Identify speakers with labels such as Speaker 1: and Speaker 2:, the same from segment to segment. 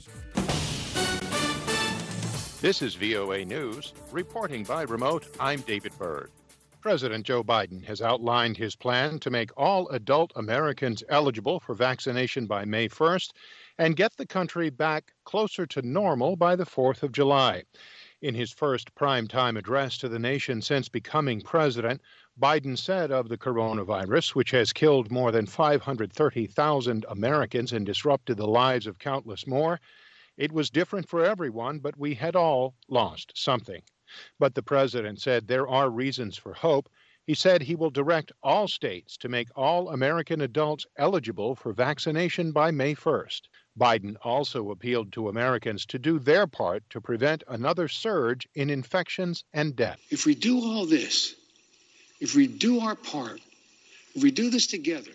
Speaker 1: This is VOA News. Reporting by remote, I'm David Byrd. President Joe Biden has outlined his plan to make all adult Americans eligible for vaccination by May 1st and get the country back closer to normal by the 4th of July. In his first primetime address to the nation since becoming president, Biden said of the coronavirus, which has killed more than 530,000 Americans and disrupted the lives of countless more, it was different for everyone, but we had all lost something. But the president said there are reasons for hope. He said he will direct all states to make all American adults eligible for vaccination by May 1st. Biden also appealed to Americans to do their part to prevent another surge in infections and death.
Speaker 2: If we do all this, if we do our part, if we do this together,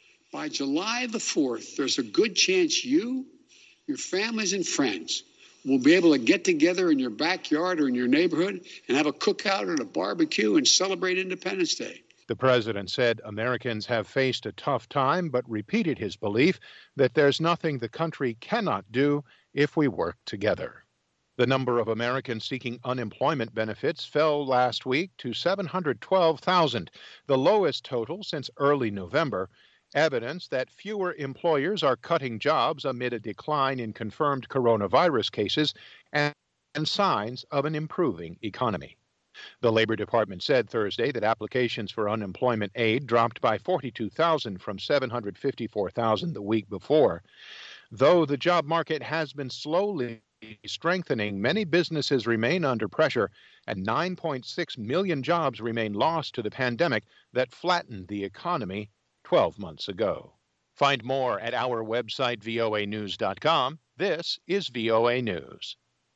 Speaker 2: by July the 4th, there's a good chance you, your families and friends will be able to get together in your backyard or in your neighborhood and have a cookout or a barbecue and celebrate Independence Day.
Speaker 1: The president said Americans have faced a tough time, but repeated his belief that there's nothing the country cannot do if we work together. The number of Americans seeking unemployment benefits fell last week to 712,000, the lowest total since early November. Evidence that fewer employers are cutting jobs amid a decline in confirmed coronavirus cases and signs of an improving economy. The Labor Department said Thursday that applications for unemployment aid dropped by 42,000 from 754,000 the week before. Though the job market has been slowly strengthening, many businesses remain under pressure, and 9.6 million jobs remain lost to the pandemic that flattened the economy 12 months ago. Find more at our website, voanews.com. This is VOA News.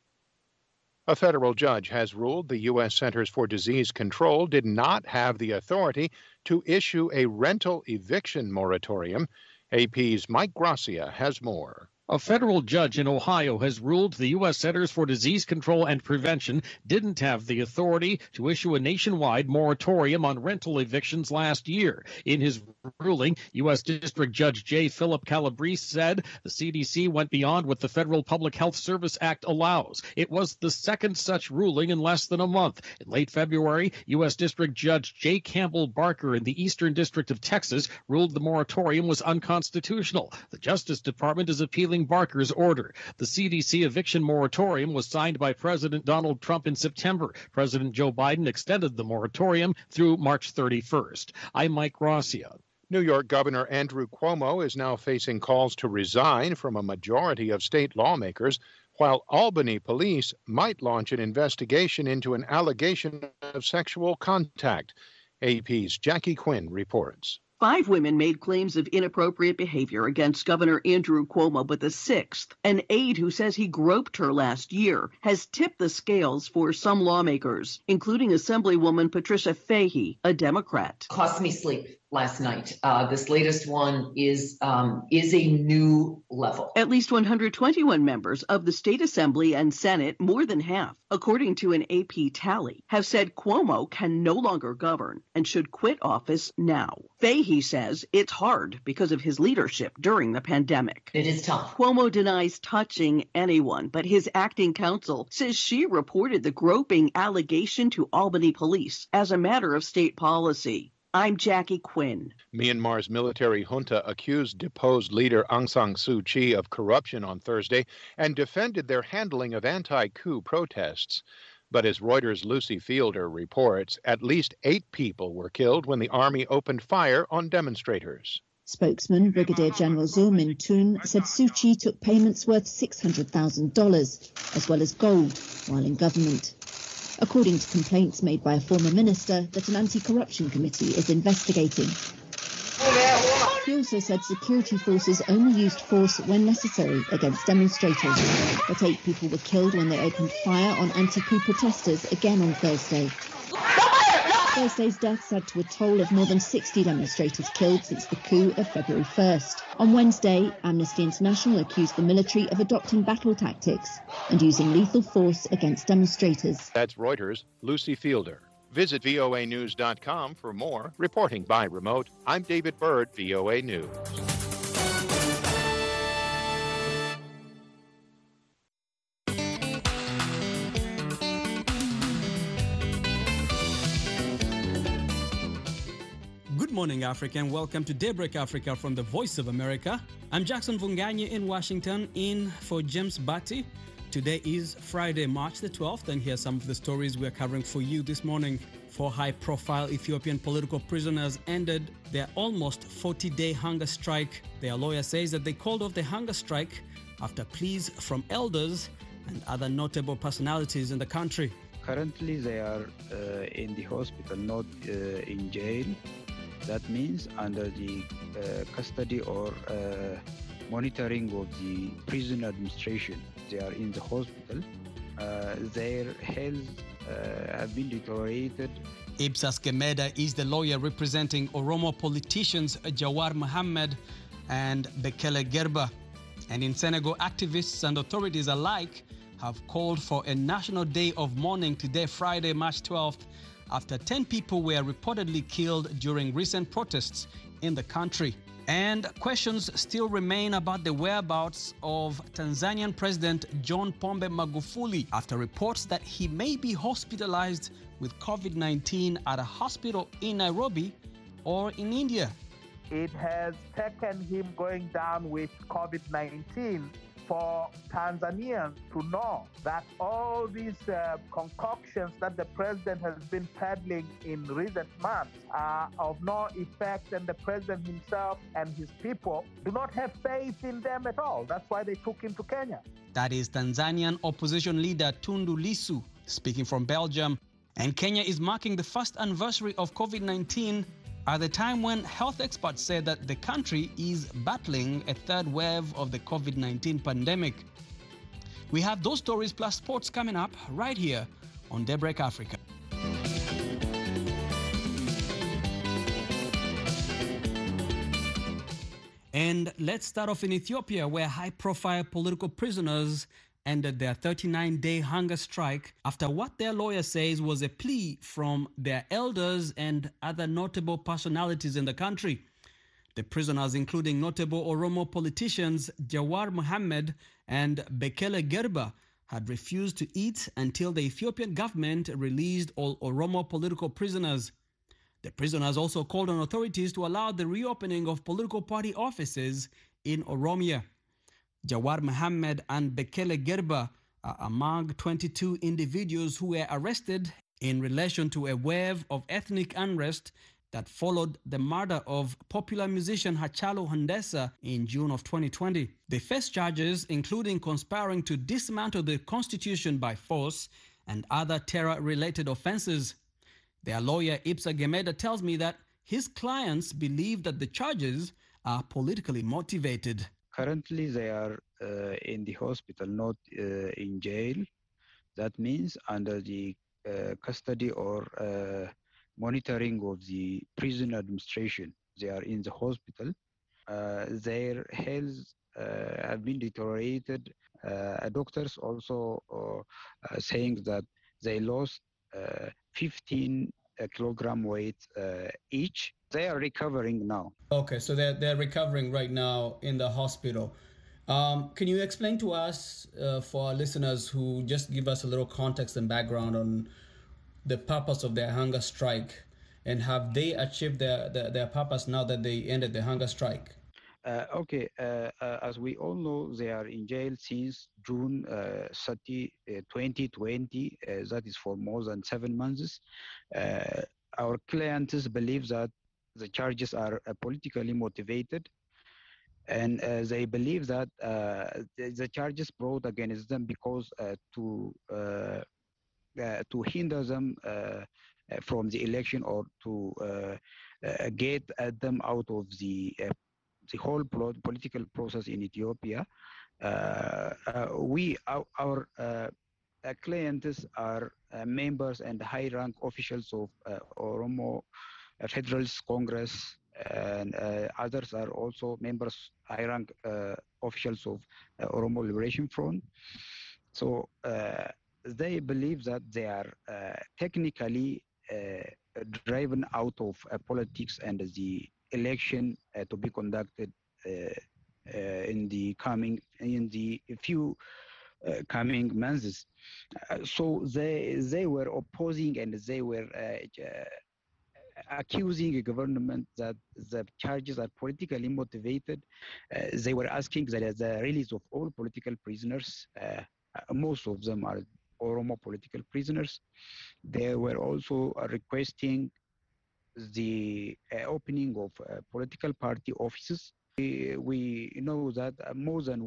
Speaker 1: A federal judge has ruled the U.S. Centers for Disease Control did not have the authority to issue a rental eviction moratorium. AP's Mike Gracia has more.
Speaker 3: A federal judge in Ohio has ruled the U.S. Centers for Disease Control and Prevention didn't have the authority to issue a nationwide moratorium on rental evictions last year. In his ruling, U.S. District Judge J. Philip Calabrese said the CDC went beyond what the Federal Public Health Service Act allows. It was the second such ruling in less than a month. In late February, U.S. District Judge J. Campbell Barker in the Eastern District of Texas ruled the moratorium was unconstitutional. The Justice Department is appealing Barker's order. The CDC eviction moratorium was signed by President Donald Trump in September. President Joe Biden extended the moratorium through March 31st. I'm Mike Gracia.
Speaker 1: New York Governor Andrew Cuomo is now facing calls to resign from a majority of state lawmakers, while Albany police might launch an investigation into an allegation of sexual contact. AP's Jackie Quinn reports.
Speaker 4: 5 women made claims of inappropriate behavior against Governor Andrew Cuomo, but the 6th, an aide who says he groped her last year, has tipped the scales for some lawmakers, including Assemblywoman Patricia Fahey, a Democrat.
Speaker 5: Cost me sleep last night. This latest one is a new level.
Speaker 4: At least 121 members of the state assembly and Senate, more than half, according to an AP tally, have said Cuomo can no longer govern and should quit office now. Fahey says it's hard because of his leadership during the pandemic.
Speaker 5: It is tough.
Speaker 4: Cuomo denies touching anyone, but his acting counsel says she reported the groping allegation to Albany police as a matter of state policy. I'm Jackie Quinn.
Speaker 1: Myanmar's military junta accused deposed leader Aung San Suu Kyi of corruption on Thursday and defended their handling of anti-coup protests. But as Reuters' Lucy Fielder reports, at least 8 people were killed when the army opened fire on demonstrators.
Speaker 6: Spokesman Brigadier General Zu Min Tun said Suu Kyi took payments worth $600,000, as well as gold, while in government. According to complaints made by a former minister that an anti-corruption committee is investigating. He also said security forces only used force when necessary against demonstrators, but 8 people were killed when they opened fire on anti-coup protesters again on Thursday. Thursday's deaths add to a toll of more than 60 demonstrators killed since the coup of February 1st. On Wednesday, Amnesty International accused the military of adopting battle tactics and using lethal force against demonstrators.
Speaker 1: That's Reuters' Lucy Fielder. Visit voanews.com for more. Reporting by remote, I'm David Byrd, VOA News.
Speaker 7: morning, Africa, and welcome to Daybreak Africa from the Voice of America. I'm Jackson Vunganyi in Washington, in for James Batty. Today is Friday, March the 12th, and here are some of the stories we're covering for you this morning. 4 high-profile Ethiopian political prisoners ended their almost 40-day hunger strike. Their lawyer says that they called off the hunger strike after pleas from elders and other notable personalities in the country.
Speaker 8: Currently, they are in the hospital, not in jail. That means under the custody or monitoring of the prison administration. They are in the hospital. Their health have been deteriorated.
Speaker 7: Ibsas Gemeda is the lawyer representing Oromo politicians Jawar Mohammed and Bekele Gerba. And in Senegal, activists and authorities alike have called for a national day of mourning today, Friday, March 12th, after 10 people were reportedly killed during recent protests in the country. And questions still remain about the whereabouts of Tanzanian President John Pombe Magufuli after reports that he may be hospitalized with COVID-19 at a hospital in Nairobi or in India.
Speaker 9: It has taken him going down with COVID-19 for Tanzanians to know that all these concoctions that the president has been peddling in recent months are of no effect, and the president himself and his people do not have faith in them at all. That's why they took him to Kenya.
Speaker 7: That is Tanzanian opposition leader Tundu Lissu speaking from Belgium. And Kenya is marking the first anniversary of COVID-19 at the time when health experts say that the country is battling a third wave of the COVID-19 pandemic. We have those stories plus sports coming up right here on Daybreak Africa. And let's start off in Ethiopia, where high-profile political prisoners ended their 39-day hunger strike after what their lawyer says was a plea from their elders and other notable personalities in the country. The prisoners, including notable Oromo politicians Jawar Mohammed and Bekele Gerba, had refused to eat until the Ethiopian government released all Oromo political prisoners. The prisoners also called on authorities to allow the reopening of political party offices in Oromia. Jawar Mohammed and Bekele Gerba are among 22 individuals who were arrested in relation to a wave of ethnic unrest that followed the murder of popular musician Hachalu Hundessa in June of 2020. They face charges including conspiring to dismantle the constitution by force and other terror-related offenses. Their lawyer Ibsa Gemeda tells me that his clients believe that the charges are politically motivated.
Speaker 8: Currently, they are in the hospital, not in jail. That means under the custody or monitoring of the prison administration. They are in the hospital. Their health have been deteriorated. Doctors also saying that they lost 15 kilogram weight each. They are recovering now.
Speaker 7: Okay, so they're recovering right now in the hospital. Can you explain to us, for our listeners who just give us a little context and background on the purpose of their hunger strike, and have they achieved their purpose now that they ended the hunger strike?
Speaker 8: As we all know, they are in jail since June 30, 2020. That is for more than 7 months. Our clients believe that the charges are politically motivated, and they believe that the charges brought against them because to hinder them from the election, or to get them out of the whole political process in Ethiopia. Our clients are members and high-rank officials of Oromo Federalist Congress, and others are also members, high-rank officials of Oromo Liberation Front. So they believe that they are technically driven out of politics and the election to be conducted in the few coming months. So they were opposing, and they were accusing a government that the charges are politically motivated. They were asking that the release of all political prisoners. Most of them are Oromo political prisoners. They were also requesting the opening of political party offices. We know that more than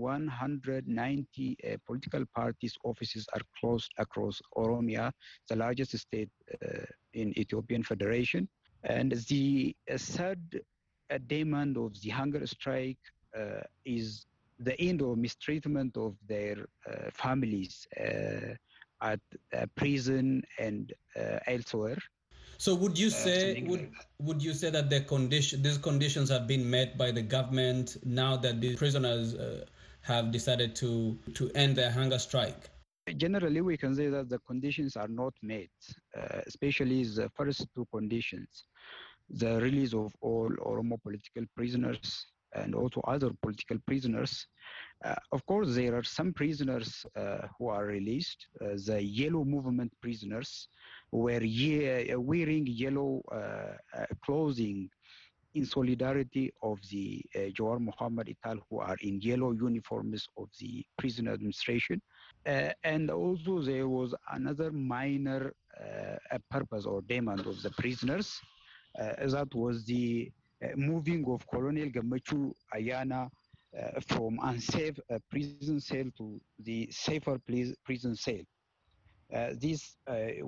Speaker 8: 190 political parties' offices are closed across Oromia, the largest state in Ethiopian Federation. And the third demand of the hunger strike is the end of mistreatment of their families at prison and elsewhere.
Speaker 7: So would you say would you say that these conditions have been met by the government now that the prisoners have decided to end their hunger strike?
Speaker 8: Generally, we can say that the conditions are not met, especially the first two conditions, the release of all Oromo political prisoners and also other political prisoners. Of course, there are some prisoners who are released. The Yellow Movement prisoners were wearing yellow clothing in solidarity of the Jawar Muhammad Ital, who are in yellow uniforms of the prison administration. And also there was another minor purpose or demand of the prisoners. That was the moving of Colonel Gamachu Ayana from unsafe prison cell to the safer prison cell. This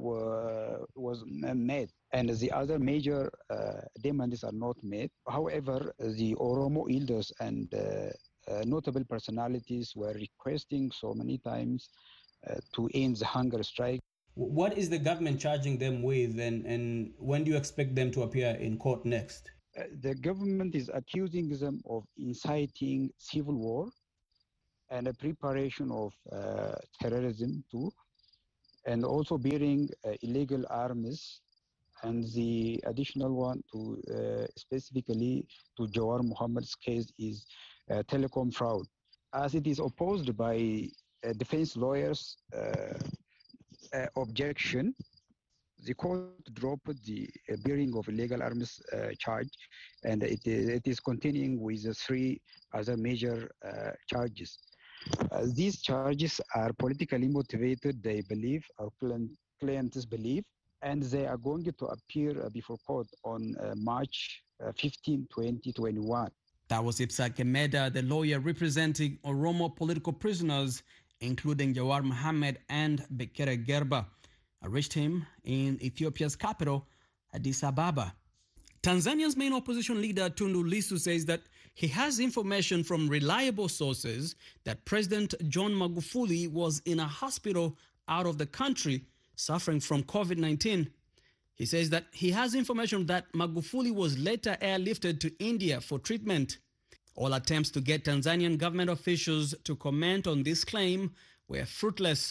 Speaker 8: was met, and the other major demands are not met. However, the Oromo elders and notable personalities were requesting so many times to end the hunger strike.
Speaker 7: What is the government charging them with, and when do you expect them to appear in court next?
Speaker 8: The government is accusing them of inciting civil war and a preparation of terrorism too, and also bearing illegal arms. And the additional one to specifically to Jawar Muhammad's case is telecom fraud. As it is opposed by defense lawyers' objection, the court dropped the bearing of illegal arms charge, and it is continuing with the three other major charges. These charges are politically motivated, they believe, our clients believe, and they are going to appear before court on March 15, 2021.
Speaker 7: That was Ipsa Kemeda, the lawyer representing Oromo political prisoners, including Jawar Mohammed and Bekele Gerba. I reached him in Ethiopia's capital, Addis Ababa. Tanzania's main opposition leader, Tundu Lissu, says that he has information from reliable sources that President John Magufuli was in a hospital out of the country suffering from COVID-19. He says that he has information that Magufuli was later airlifted to India for treatment. All attempts to get Tanzanian government officials to comment on this claim were fruitless.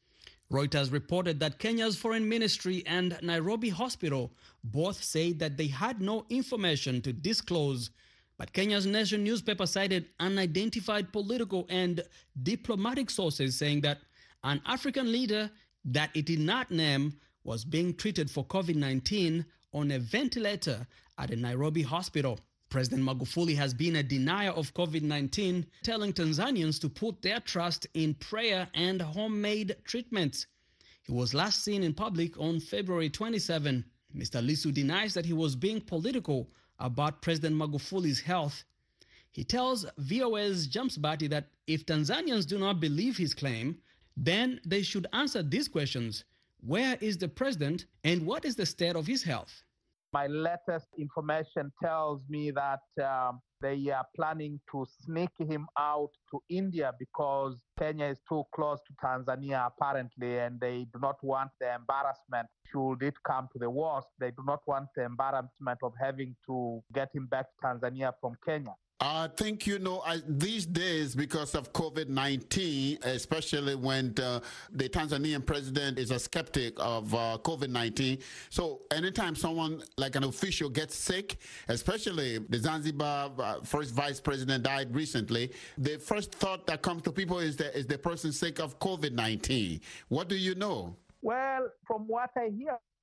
Speaker 7: Reuters reported that Kenya's foreign ministry and Nairobi hospital both said that they had no information to disclose. But Kenya's Nation newspaper cited unidentified political and diplomatic sources saying that an African leader that it did not name was being treated for COVID-19 on a ventilator at a Nairobi hospital. President Magufuli has been a denier of COVID-19, telling Tanzanians to put their trust in prayer and homemade treatments. He was last seen in public on February 27. Mr. Lissu denies that he was being political about President Magufuli's health. He tells VOA's James Bati that if Tanzanians do not believe his claim, then they should answer these questions. Where is the president and what is the state of his health?
Speaker 9: My latest information tells me that they are planning to sneak him out to India because Kenya is too close to Tanzania, apparently, and they do not want the embarrassment. Should it come to the worst, they do not want the embarrassment of having to get him back to Tanzania from Kenya.
Speaker 10: I think, these days, because of COVID-19, especially when the Tanzanian president is a skeptic of COVID-19, so anytime someone like an official gets sick, especially the Zanzibar first vice president died recently, the first thought that comes to people is the person sick of COVID-19. What do you know?
Speaker 9: Well, from what I hear,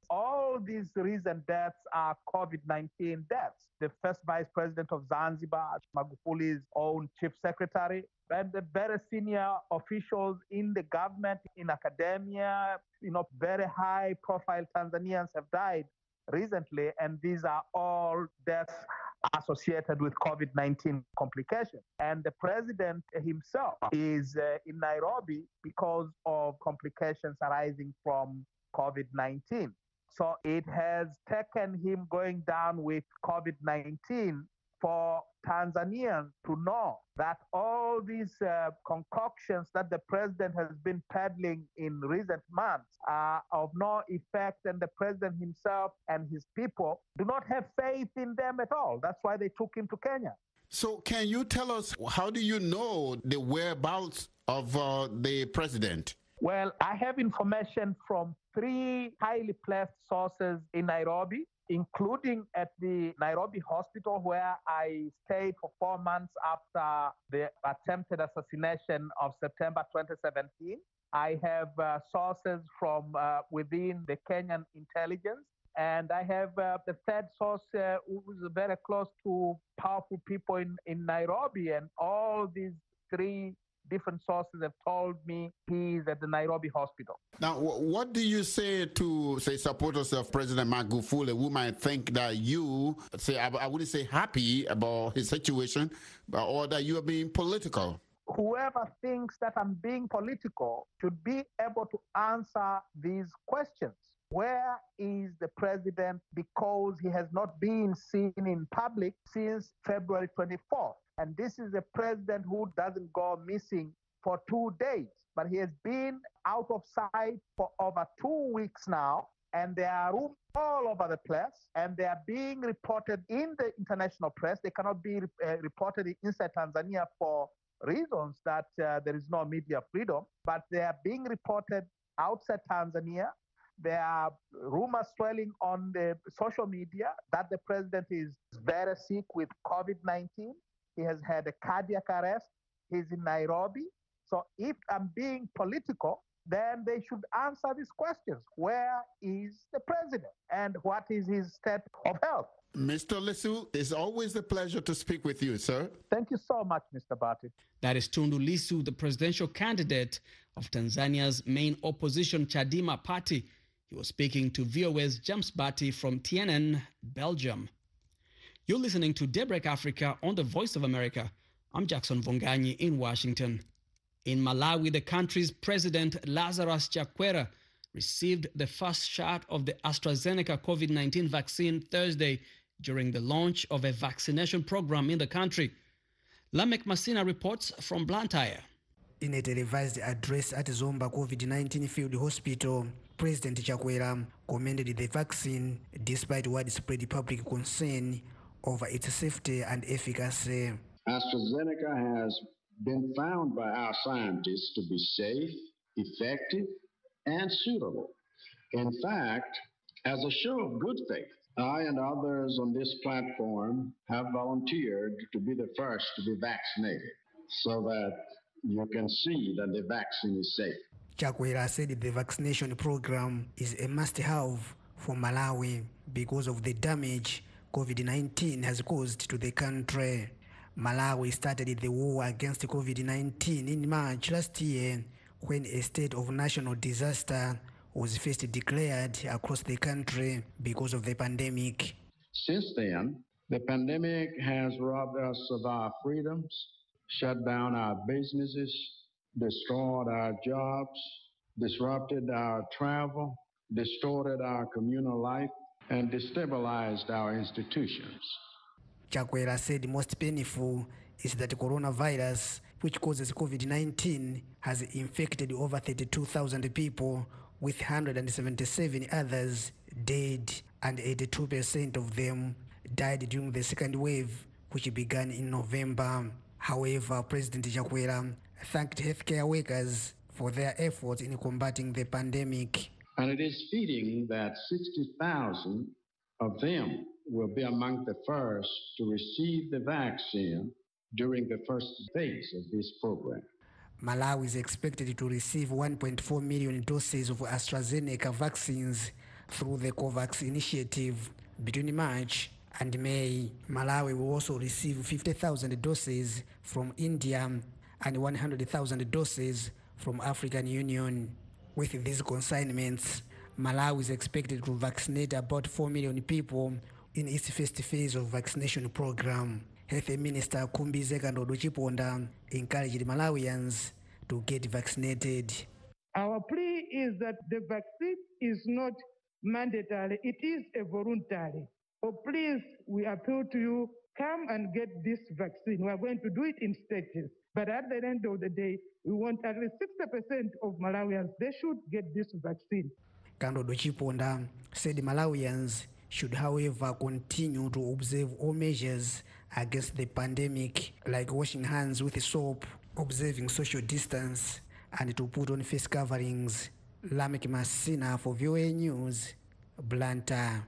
Speaker 9: all these recent deaths are COVID-19 deaths. The first vice president of Zanzibar, Magufuli's own chief secretary, and the very senior officials in the government, in academia, very high profile Tanzanians have died recently, and these are all deaths associated with COVID-19 complications. And the president himself is in Nairobi because of complications arising from COVID-19. So it has taken him going down with COVID-19 for Tanzanians to know that all these concoctions that the president has been peddling in recent months are of no effect, and the president himself and his people do not have faith in them at all. That's why they took him to Kenya.
Speaker 10: So can you tell us, how do you know the whereabouts of the president?
Speaker 9: Well, I have information from 3 highly placed sources in Nairobi, including at the Nairobi hospital, where I stayed for 4 months after the attempted assassination of September 2017. I have sources from within the Kenyan intelligence. And I have the third source who is very close to powerful people in Nairobi. And all these 3 different sources have told me he's at the Nairobi hospital.
Speaker 10: Now, what do you say to, say, supporters of President Magufuli who might think that you, say, I wouldn't say happy about his situation, or that you are being political?
Speaker 9: Whoever thinks that I'm being political should be able to answer these questions. Where is the president? Because he has not been seen in public since February 24th. And this is a president who doesn't go missing for 2 days. But he has been out of sight for over 2 weeks now. And there are rumors all over the place. And they are being reported in the international press. They cannot be reported inside Tanzania for reasons that there is no media freedom. But they are being reported outside Tanzania. There are rumors swirling on the social media that the president is very sick with COVID-19. He has had a cardiac arrest. He's in Nairobi. So if I'm being political, then they should answer these questions. Where is the president? And what is his state of health?
Speaker 10: Mr. Lissu, it's always a pleasure to speak with you, sir.
Speaker 9: Thank you so much, Mr. Bati.
Speaker 7: That is Tundu Lissu, the presidential candidate of Tanzania's main opposition Chadema party. He was speaking to VOA's James Bati from Tienen, Belgium. You're listening to Daybreak Africa on the Voice of America. I'm Jackson Vonganyi in Washington. In Malawi, the country's president, Lazarus Chakwera, received the first shot of the AstraZeneca COVID-19 vaccine Thursday during the launch of a vaccination program in the country. Lamek Masina reports from Blantyre.
Speaker 11: In a televised address at Zomba COVID-19 field hospital, President Chakwera commended the vaccine despite widespread public concern over its safety and efficacy.
Speaker 12: AstraZeneca has been found by our scientists to be safe, effective, and suitable. In fact, as a show of good faith, I and others on this platform have volunteered to be the first to be vaccinated so that you can see that the vaccine is safe.
Speaker 11: Chakwera said the vaccination program is a must-have for Malawi because of the damage COVID-19 has caused to the country. Malawi started the war against COVID-19 in March last year when a state of national disaster was first declared across the country because of the pandemic.
Speaker 12: Since then, the pandemic has robbed us of our freedoms, shut down our businesses, destroyed our jobs, disrupted our travel, distorted our communal life, and destabilized our institutions.
Speaker 11: Chakwera said most painful is that coronavirus, which causes COVID-19, has infected over 32,000 people, with 177 others dead, and 82% of them died during the second wave, which began in November. However, President Chakwera thanked healthcare workers for their efforts in combating the pandemic.
Speaker 12: And it is fitting that 60,000 of them will be among the first to receive the vaccine during the first phase of this program.
Speaker 11: Malawi is expected to receive 1.4 million doses of AstraZeneca vaccines through the COVAX initiative. Between March and May, Malawi will also receive 50,000 doses from India and 100,000 doses from African Union. With these consignments, Malawi is expected to vaccinate about 4 million people in its first phase of vaccination program. Health Minister Kumbize Kandodo Chiponda encouraged Malawians to get vaccinated.
Speaker 13: Our plea is that the vaccine is not mandatory, it is a voluntary. So please, we appeal to you, come and get this vaccine. We are going to do it in stages. But at the end of the day, we want at least 60% of Malawians, they should get this vaccine.
Speaker 11: Kandodo Chiponda said Malawians should, however, continue to observe all measures against the pandemic, like washing hands with soap, observing social distance, and to put on face coverings. Lamek Masina for VOA News, Blantyre.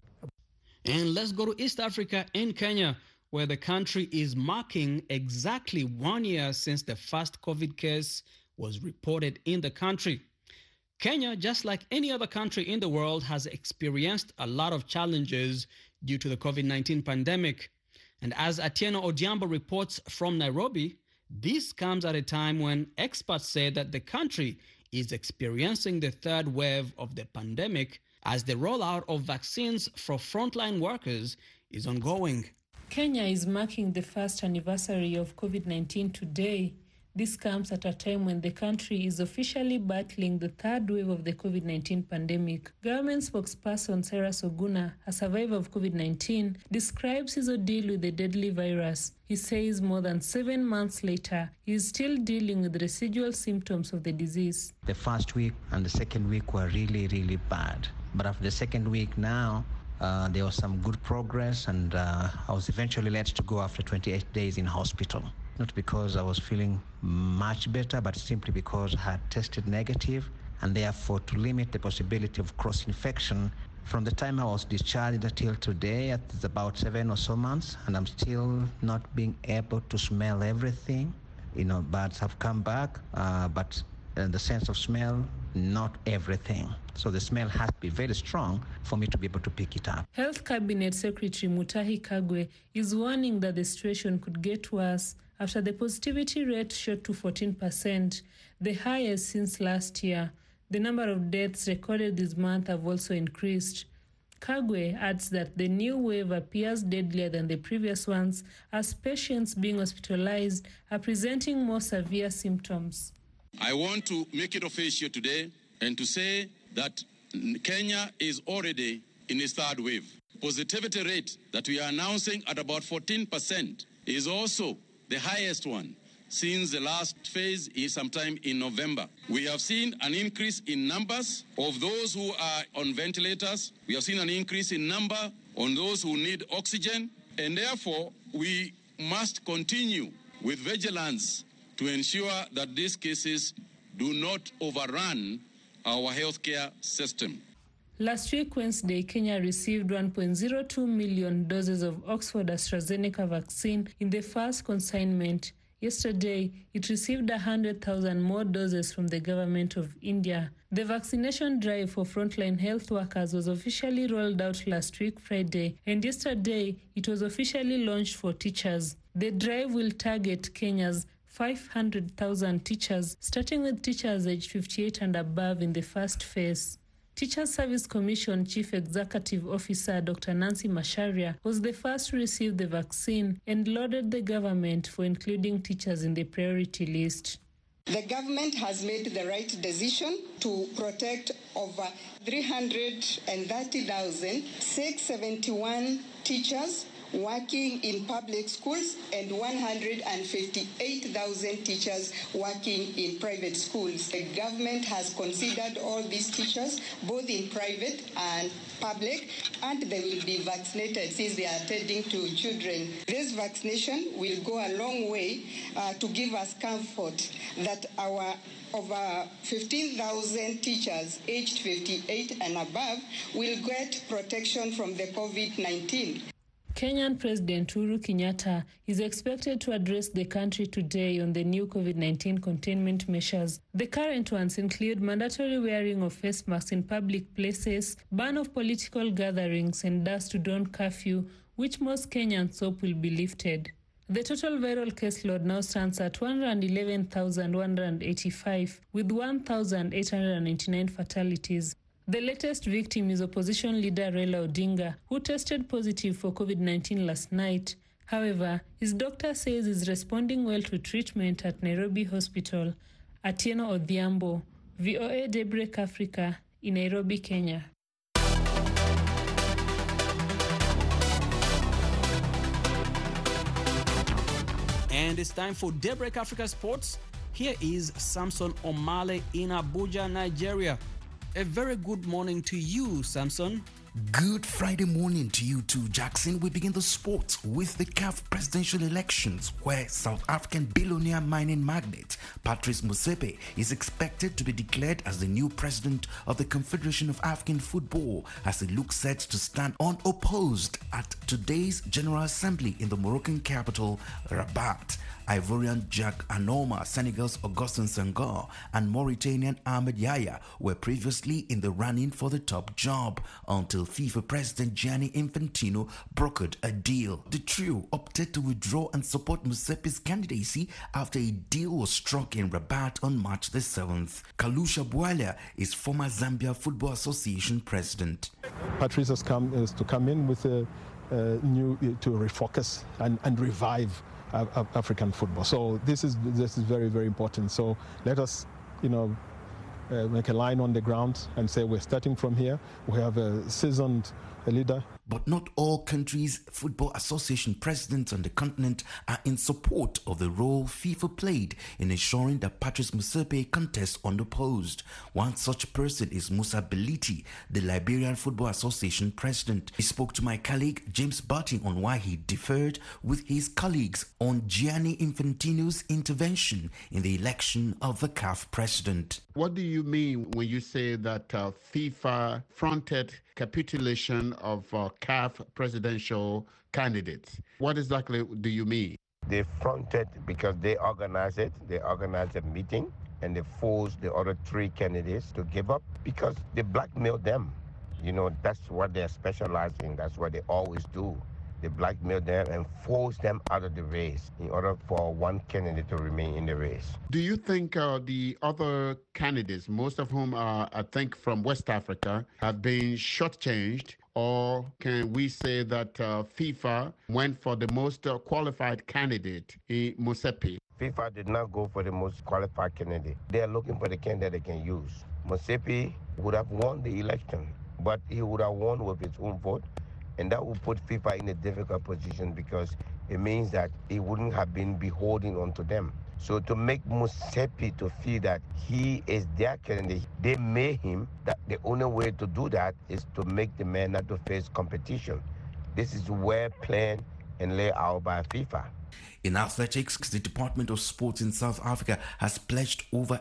Speaker 7: And let's go to East Africa in Kenya, where the country is marking exactly 1 year since the first COVID case was reported in the country. Kenya, just like any other country in the world, has experienced a lot of challenges due to the COVID-19 pandemic. And as Atieno Odhiambo reports from Nairobi, this comes at a time when experts say that the country is experiencing the third wave of the pandemic as the rollout of vaccines for frontline workers is ongoing.
Speaker 14: Kenya is marking the first anniversary of COVID-19 today. This comes at a time when the country is officially battling the third wave of the COVID-19 pandemic. Government spokesperson Sarah Soguna, a survivor of COVID-19, describes his ordeal with the deadly virus. He says more than 7 months later, he is still dealing with residual symptoms of the disease.
Speaker 15: The first week and the second week were really, really bad. But after the second week now, there was some good progress, and I was eventually let to go after 28 days in hospital. Not because I was feeling much better, but simply because I had tested negative, and therefore to limit the possibility of cross-infection. From the time I was discharged until today, it's about 7 or so months, and I'm still not being able to smell everything. Birds have come back, but the sense of smell, not everything. So the smell has to be very strong for me to be able to pick it up.
Speaker 14: Health Cabinet Secretary Mutahi Kagwe is warning that the situation could get worse after the positivity rate shot to 14%, the highest since last year. The number of deaths recorded this month have also increased. Kagwe adds that the new wave appears deadlier than the previous ones, as patients being hospitalized are presenting more severe symptoms.
Speaker 16: I want to make it official today and to say that Kenya is already in its third wave. Positivity rate that we are announcing at about 14% is also the highest one since the last phase is sometime in November. We have seen an increase in numbers of those who are on ventilators. We have seen an increase in number on those who need oxygen. And therefore, we must continue with vigilance to ensure that these cases do not overrun our healthcare system.
Speaker 14: Last week, Wednesday, Kenya received 1.02 million doses of Oxford AstraZeneca vaccine in the first consignment. Yesterday, it received 100,000 more doses from the government of India. The vaccination drive for frontline health workers was officially rolled out last week, Friday, and yesterday, it was officially launched for teachers. The drive will target Kenya's 500,000 teachers, starting with teachers aged 58 and above in the first phase. Teacher Service Commission Chief Executive Officer Dr. Nancy Macharia was the first to receive the vaccine and lauded the government for including teachers in the priority list.
Speaker 17: The government has made the right decision to protect over 330,671 teachers working in public schools and 158,000 teachers working in private schools. The government has considered all these teachers, both in private and public, and they will be vaccinated since they are attending to children. This vaccination will go a long way to give us comfort that our over 15,000 teachers aged 58 and above will get protection from the COVID-19.
Speaker 14: Kenyan President Uhuru Kenyatta is expected to address the country today on the new COVID-19 containment measures. The current ones include mandatory wearing of face masks in public places, ban of political gatherings, and dusk-to-dawn curfew, which most Kenyans hope will be lifted. The total viral caseload now stands at 111,185, with 1,899 fatalities. The latest victim is opposition leader Raila Odinga, who tested positive for COVID-19 last night. However, his doctor says he's responding well to treatment at Nairobi Hospital. Atieno Odhiambo, VOA Daybreak Africa, in Nairobi, Kenya.
Speaker 7: And it's time for Daybreak Africa Sports. Here is Samson Omale in Abuja, Nigeria. A very good morning to you, Samson.
Speaker 18: Good Friday morning to you too, Jackson. We begin the sports with the CAF presidential elections, where South African billionaire mining magnate Patrice Motsepe is expected to be declared as the new president of the Confederation of African Football, as he looks set to stand unopposed at today's General Assembly in the Moroccan capital, Rabat. Ivorian Jack Anoma, Senegal's Augustin Senghor, and Mauritanian Ahmed Yahya were previously in the running for the top job until FIFA President Gianni Infantino brokered a deal. The trio opted to withdraw and support Motsepe's candidacy after a deal was struck in Rabat on March the 7th. Kalusha Bwalya is former Zambia Football Association president.
Speaker 19: Patrice has come in with a new to refocus and revive African football. So this is very, very important. So let us, make a line on the ground and say we're starting from here. We have a seasoned leader.
Speaker 18: But not all countries' football association presidents on the continent are in support of the role FIFA played in ensuring that Patrice Motsepe contests unopposed. One such person is Musa Beliti, the Liberian Football Association president. He spoke to my colleague James Barton on why he differed with his colleagues on Gianni Infantino's intervention in the election of the CAF president.
Speaker 10: What do you mean when you say that FIFA fronted capitulation of CAF presidential candidates? What exactly do you mean?
Speaker 20: They fronted because they organized it. They organized a meeting and they forced the other three candidates to give up because they blackmailed them. That's what they're specialized in. That's what they always do. They blackmail them and force them out of the race in order for one candidate to remain in the race.
Speaker 10: Do you think the other candidates, most of whom are, I think, from West Africa, have been shortchanged? Or can we say that FIFA went for the most qualified candidate, Motsepe?
Speaker 20: FIFA did not go for the most qualified candidate. They are looking for the candidate they can use. Motsepe would have won the election, but he would have won with his own vote. And that would put FIFA in a difficult position because it means that he wouldn't have been beholden onto them. So to make Motsepe to feel that he is their candidate, they made him that the only way to do that is to make the man not to face competition. This is well planned and laid out by FIFA.
Speaker 18: In athletics, the Department of Sports in South Africa has pledged over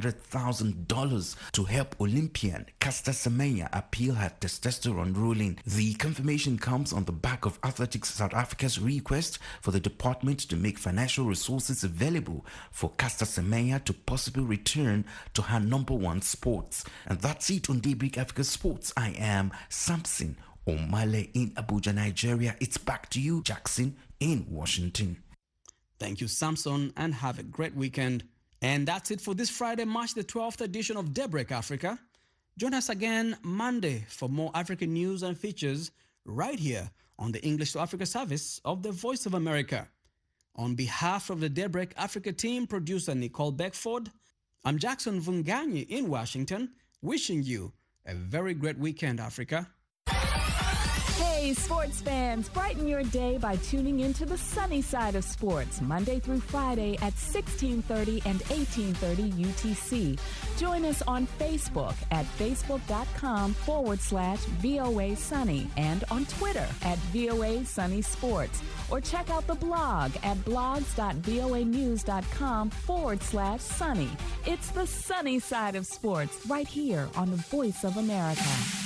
Speaker 18: $800,000 to help Olympian Caster Semenya appeal her testosterone ruling. The confirmation comes on the back of Athletics South Africa's request for the department to make financial resources available for Caster Semenya to possibly return to her number one sports. And that's it on Daybreak Africa Sports. I am Samson Omale in Abuja, Nigeria. It's back to you, Jackson, in Washington.
Speaker 7: Thank you, Samson, and have a great weekend. And that's it for this Friday, March the 12th edition of Daybreak Africa. Join us again Monday for more African news and features right here on the English to Africa service of the Voice of America. On behalf of the Daybreak Africa team, producer Nicole Beckford, I'm Jackson Vunganyi in Washington, wishing you a very great weekend, Africa.
Speaker 21: Hey, sports fans, brighten your day by tuning into the sunny side of sports, Monday through Friday at 1630 and 1830 UTC. Join us on Facebook at facebook.com/VOA Sunny and on Twitter at VOA Sunny Sports. Or check out the blog at blogs.voanews.com/sunny. It's the sunny side of sports right here on the Voice of America.